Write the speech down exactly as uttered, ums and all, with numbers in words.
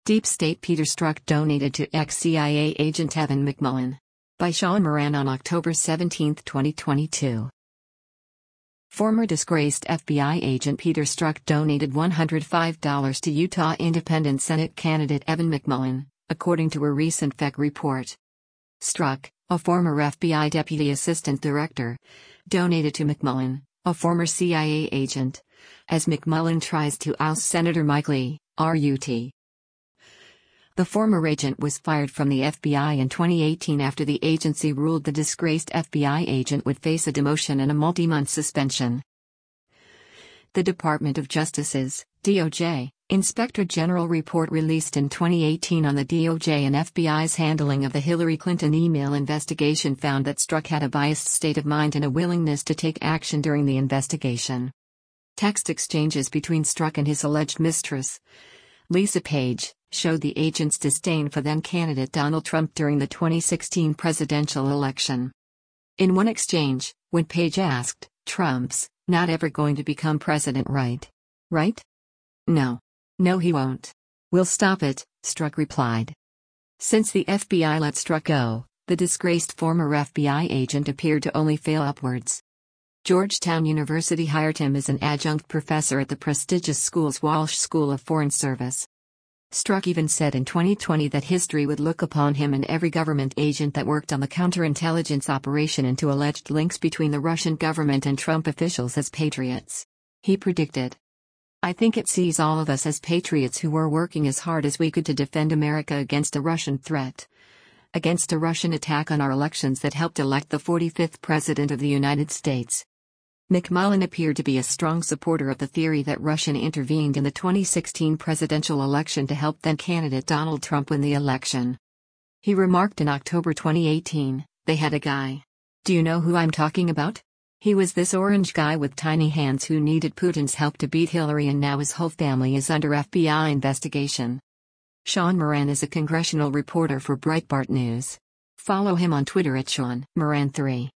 Deep State Peter Strzok donated to ex-C I A agent Evan McMullin. By Sean Moran on October seventeenth, twenty twenty-two. Former disgraced F B I agent Peter Strzok donated one hundred five dollars to Utah Independent Senate candidate Evan McMullin, according to a recent F E C report. Strzok, a former F B I Deputy Assistant Director, donated to McMullin, a former C I A agent, as McMullin tries to oust Senator Mike Lee, R U T. The former agent was fired from the F B I in twenty eighteen after the agency ruled the disgraced F B I agent would face a demotion and a multi-month suspension. The Department of Justice's, D O J, Inspector General report released in twenty eighteen on the D O J and F B I's handling of the Hillary Clinton email investigation found that Strzok had a biased state of mind and a willingness to take action during the investigation. Text exchanges between Strzok and his alleged mistress, Lisa Page, showed the agent's disdain for then-candidate Donald Trump during the twenty sixteen presidential election. In one exchange, when Page asked, "Trump's not ever going to become president, right? Right? No. No, he won't. We'll stop it," Strzok replied. Since the F B I let Strzok go, the disgraced former F B I agent appeared to only fail upwards. Georgetown University hired him as an adjunct professor at the prestigious school's Walsh School of Foreign Service. Strzok even said in twenty twenty that history would look upon him and every government agent that worked on the counterintelligence operation into alleged links between the Russian government and Trump officials as patriots. He predicted, "I think it sees all of us as patriots who were working as hard as we could to defend America against a Russian threat. Against a Russian attack on our elections that helped elect the forty-fifth President of the United States." McMullin appeared to be a strong supporter of the theory that Russia intervened in the twenty sixteen presidential election to help then-candidate Donald Trump win the election. He remarked in October twenty eighteen, "They had a guy. Do you know who I'm talking about? He was this orange guy with tiny hands who needed Putin's help to beat Hillary, and now his whole family is under F B I investigation." Sean Moran is a congressional reporter for Breitbart News. Follow him on Twitter at Sean Moran three.